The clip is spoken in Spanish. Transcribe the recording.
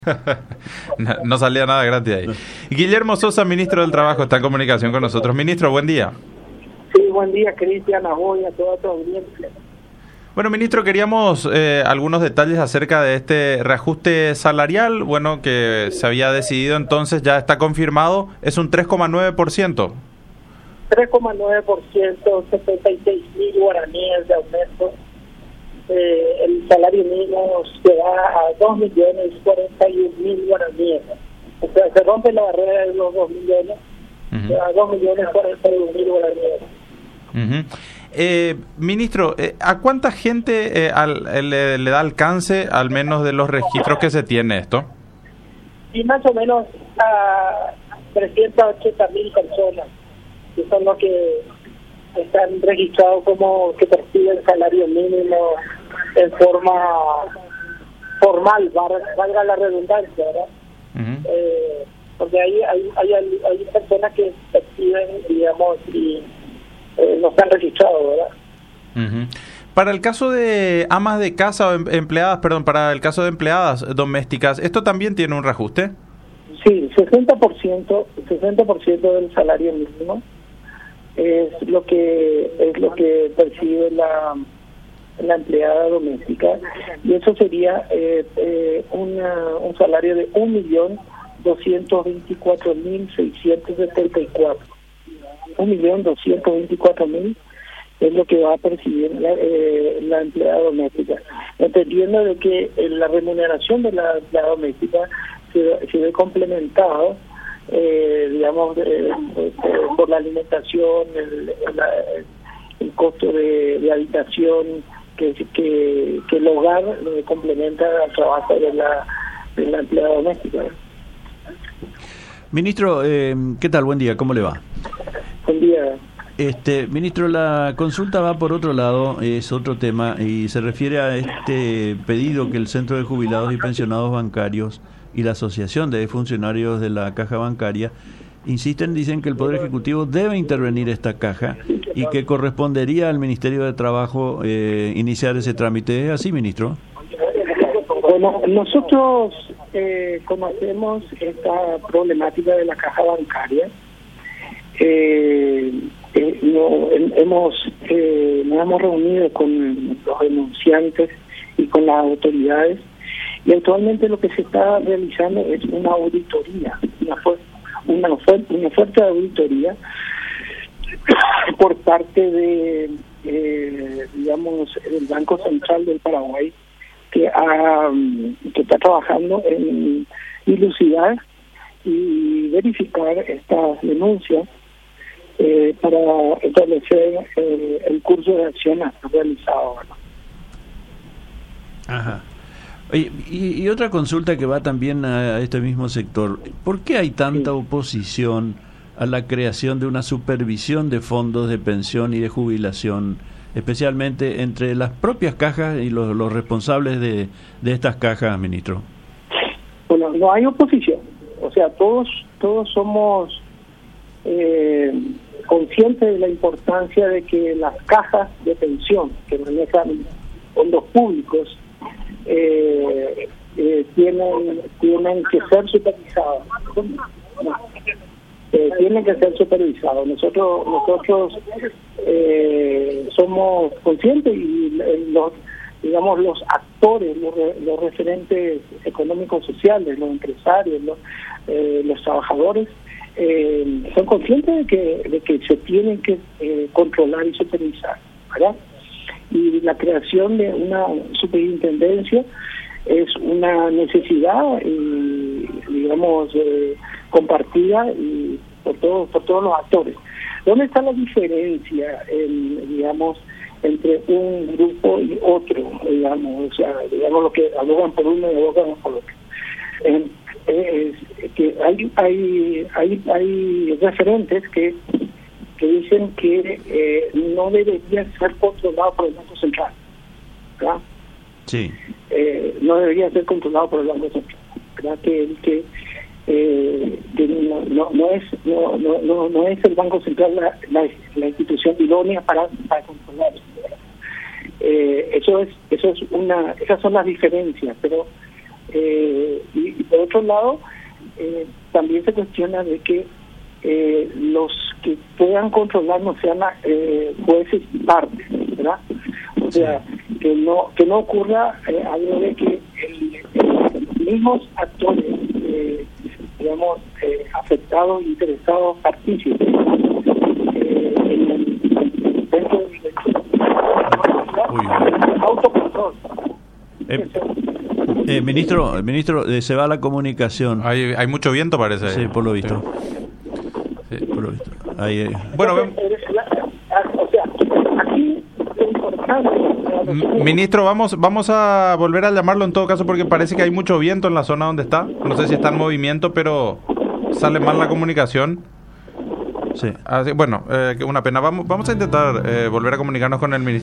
No salía nada gratis ahí. Guillermo Sosa, ministro del Trabajo, está en comunicación con nosotros. Ministro, buen día. Sí, buen día, Cristian, a vos y a toda tu audiencia. Bueno, ministro, queríamos algunos detalles acerca de este reajuste salarial, bueno, que se había decidido entonces, ya está confirmado, es un 3,9%. 3,9%, 76.000 guaraníes de aumento. El salario mínimo se va a 2.041.000 guaraníes. O sea, se rompe la barrera de los 2 millones, se va a 2.041.000 guaraníes. Ministro, ¿a cuánta gente le da alcance, al menos de los registros que se tiene esto? Y más o menos a 380.000 personas, que son los que están registrados como que perciben salario mínimo en forma formal, valga la redundancia, ¿verdad? Porque hay personas que perciben, digamos, y no están registrados, ¿verdad? Para el caso de amas de casa o empleadas, para el caso de empleadas domésticas, ¿esto también tiene un reajuste? Sí, 60% del salario mínimo es lo que percibe la empleada doméstica, y eso sería un salario de 1.224.674. 1.224.000 es lo que va a percibir la empleada doméstica, entendiendo de que la remuneración de la empleada doméstica se ve complementado, digamos, por la alimentación, el costo de habitación que el hogar complementa al trabajo de la empleada doméstica. Ministro, ¿qué tal? Buen día, ¿cómo le va? Buen día. Ministro, la consulta va por otro lado, es otro tema, y se refiere a este pedido que el Centro de Jubilados y Pensionados Bancarios y la Asociación de Funcionarios de la Caja Bancaria dicen que el Poder Ejecutivo debe intervenir esta caja y que correspondería al Ministerio de Trabajo iniciar ese trámite. ¿Es así, ministro? Bueno, nosotros conocemos esta problemática de la caja bancaria. Nos hemos reunido con los denunciantes y con las autoridades, y actualmente lo que se está realizando es una auditoría, una fuerte auditoría por parte de digamos, el Banco Central del Paraguay, que está trabajando en dilucidar y verificar estas denuncias para establecer el curso de acción realizado. Ajá. Y otra consulta que va también a este mismo sector. ¿Por qué hay tanta oposición a la creación de una supervisión de fondos de pensión y de jubilación, especialmente entre las propias cajas y los responsables de estas cajas, ministro? Bueno, no hay oposición. O sea, todos somos conscientes de la importancia de que las cajas de pensión que manejan fondos públicos tienen que ser supervisados. Tienen que ser supervisados. Nosotros somos conscientes, y los actores, los referentes económicos sociales, los empresarios, los trabajadores, son conscientes de que se tienen que controlar y supervisar, ¿verdad? Y la creación de una superintendencia es una necesidad, digamos, compartida y por todos los actores. ¿Dónde está la diferencia, digamos, entre un grupo y otro? Digamos, o sea, digamos, lo que abogan por uno y abogan por otro. Es que hay referentes que dicen que no debería ser controlado por el Banco Central, ¿verdad? Sí. No debería ser controlado por el Banco Central, ¿verdad? Que no es el Banco Central la institución idónea para controlar eso. Esas son las diferencias, pero Y por otro lado, también se cuestiona de que los que puedan controlar no sean jueces y partes, ¿verdad? O sea, que no ocurra algo de que los mismos actores, digamos, afectados, interesados, partícipes dentro del autocontrol. Ministro, se va la comunicación. Hay mucho viento, parece. Sí, por lo visto. Sí, por lo visto. Bueno, o sea, aquí lo importante... Ministro, vamos a volver a llamarlo en todo caso porque parece que hay mucho viento en la zona donde está. No sé si está en movimiento, pero sale mal la comunicación. Sí. Así, bueno, una pena. Vamos a intentar volver a comunicarnos con el ministro.